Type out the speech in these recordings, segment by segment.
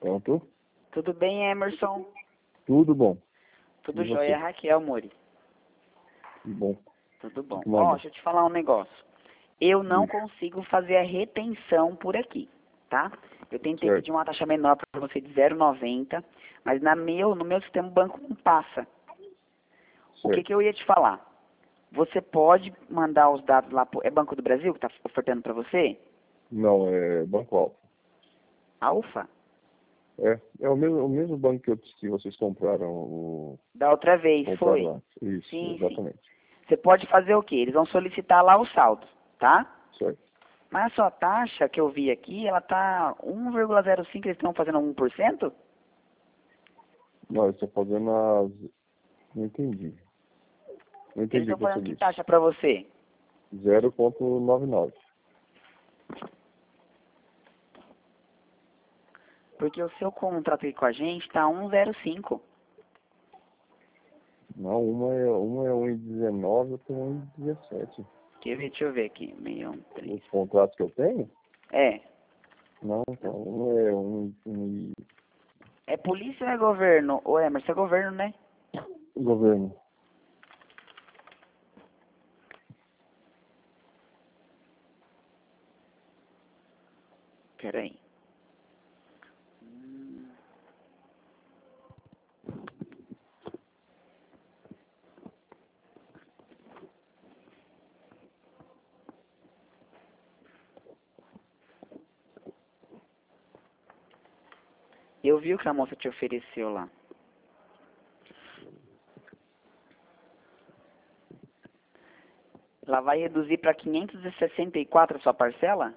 Pronto? Tudo bem, Emerson? Tudo bom. Tudo E jóia, você? Raquel, Mori? Que bom. Tudo bom. Que manda? Ó, deixa eu te falar um negócio. Eu não Diga. consigo fazer a retenção por aqui, tá? Eu tentei Certo. pedir uma taxa menor para você de 0,90, mas no meu sistema o banco não passa. O que Certo. que eu ia te falar? Você pode mandar os dados lá pro... É Banco do Brasil que está ofertando para você? Não, é Banco Alfa. Alfa? É o mesmo banco que vocês compraram, Da outra vez, compraram foi? lá. Isso, Sim, sim. exatamente. Você pode fazer o quê? Eles vão solicitar lá o saldo, tá? Certo. Mas a sua taxa que eu vi aqui, ela tá 1,05, eles estão fazendo 1%? Não, eu estou fazendo as... Não entendi. Não Eles entendi estão o que você fazendo que disse. taxa para você? 0,99. Porque o seu contrato aqui com a gente tá 1,05. Não, uma é 1,19, outra é 1,17. Quer ver? Deixa eu ver aqui. 613. Os contratos que eu tenho? É. Não, então, um é um É polícia ou é governo? Ou é, mas é governo, né? governo. Peraí. Eu vi o que a moça te ofereceu lá. Ela vai reduzir para 564 a sua parcela?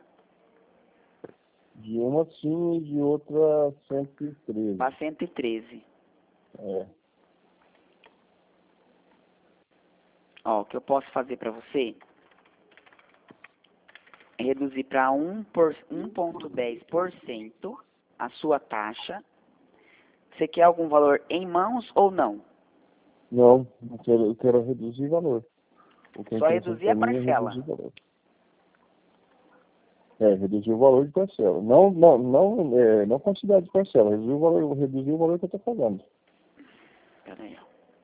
De uma sim e de outra 113. Para 113. É. Ó, o que eu posso fazer para você é reduzir para 1,10% a sua taxa. Você quer algum valor em mãos ou não? Não, eu quero reduzir o valor. O que é Só interessante reduzir para a mim é parcela. reduzir o valor. É, reduzir o valor de parcela. Não quantidade de parcela, reduzir o valor que eu estou pagando. Pera aí, ó.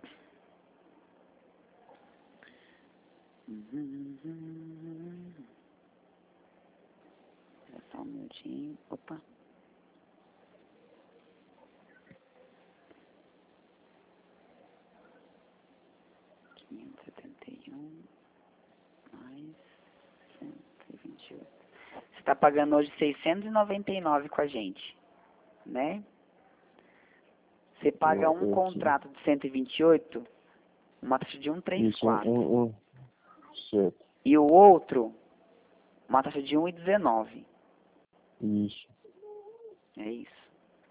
Espera só um minutinho. Opa. R$ 571 mais 128. Você está pagando hoje 699 com a gente, né? Você paga um contrato de 128, uma taxa de Isso, 134. certo. E o outro, uma taxa de 1,19. Isso. É isso.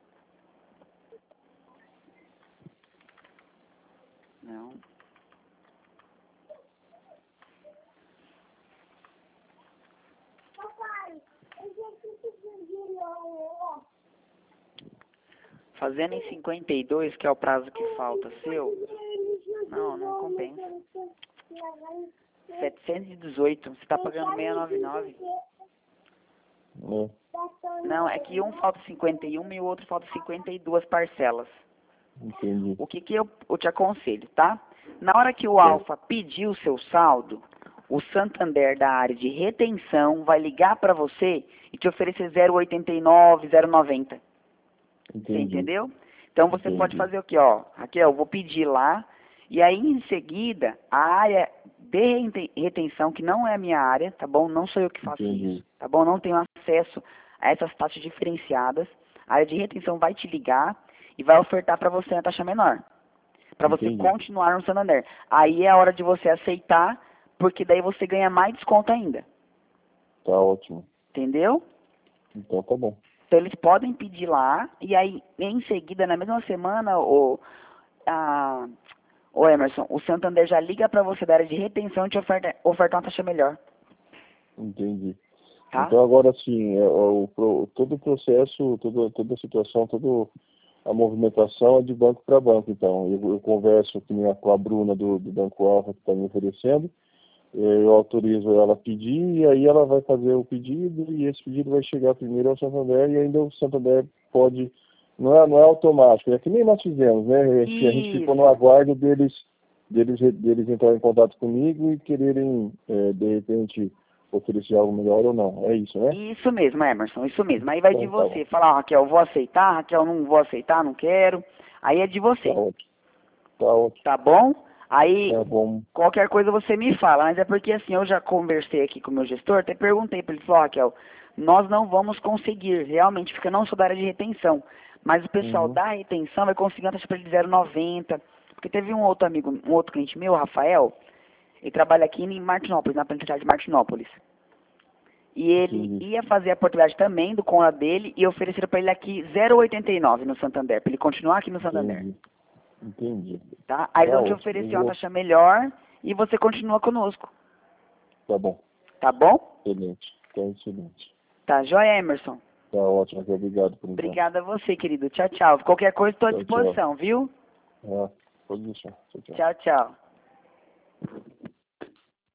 Não. Fazendo em 52, que é o prazo que falta seu, não compensa. 718, você está pagando 699. É, Não, é que um falta 51 e o outro falta 52 parcelas. entendi. O que eu te aconselho, tá? Na hora que o Certo. Alfa pedir o seu saldo, o Santander da área de retenção vai ligar para você e te oferecer 0,89, 0,90. Você Entendi. entendeu? Então você pode Entendi. fazer o quê, ó? Aqui, ó, eu vou pedir lá e aí em seguida a área de retenção, que não é a minha área, tá bom? Não sou eu que faço Entendi. isso, tá bom? Não tenho acesso a essas taxas diferenciadas. A área de retenção vai te ligar e vai ofertar para você a taxa menor, para você Entendi. continuar no Santander. Aí é a hora de você aceitar, porque daí você ganha mais desconto ainda, Tá ótimo. entendeu? Então tá bom. Então eles podem pedir lá e aí em seguida, na mesma semana, o Emerson, o Santander já liga para você da área de retenção e te oferta uma taxa melhor, Entendi. tá? Então agora sim, todo o processo, toda a situação, toda a movimentação é de banco para banco. Então eu converso com a Bruna do Banco Alfa que está me oferecendo, eu autorizo ela a pedir e aí ela vai fazer o pedido e esse pedido vai chegar primeiro ao Santander e ainda o Santander pode não é automático, é que nem nós fizemos, né? A gente ficou no aguardo deles entrarem em contato comigo e quererem, de repente, oferecer algo melhor ou não. É isso, né? Isso mesmo, Emerson, isso mesmo. Aí vai de Então, tá você. bom. Falar, Raquel, vou aceitar, Raquel, não vou aceitar, não quero. Aí é de Tá você. ótimo. Tá ótimo. Tá bom? Aí, Tá bom. qualquer coisa você me fala. Mas é porque, assim, eu já conversei aqui com o meu gestor, até perguntei para ele, falou, Raquel, nós não vamos conseguir, realmente, porque eu não sou da área de retenção. Mas o pessoal Uhum. da retenção vai conseguir uma taxa para ele de 0,90. Porque teve um outro amigo, um outro cliente meu, o Rafael, ele trabalha aqui em Martinópolis, na penitenciária de Martinópolis. E ele Entendi. ia fazer a portabilidade também do Conrad dele e ofereceram para ele aqui 0,89 no Santander, para ele continuar aqui no Santander. Entendi. Entendi. Tá? Aí eles Tá vão te ótimo. oferecer uma taxa melhor e você continua conosco. Tá bom. Tá bom? Excelente. Tá excelente. Tá, joia, Emerson. Tá ótimo. Obrigado por enquanto. Obrigada a você, querido. Tchau, tchau. Qualquer coisa, estou à Tchau, tchau. disposição, viu? Ah, pode deixar. Tchau, tchau. Tchau, tchau.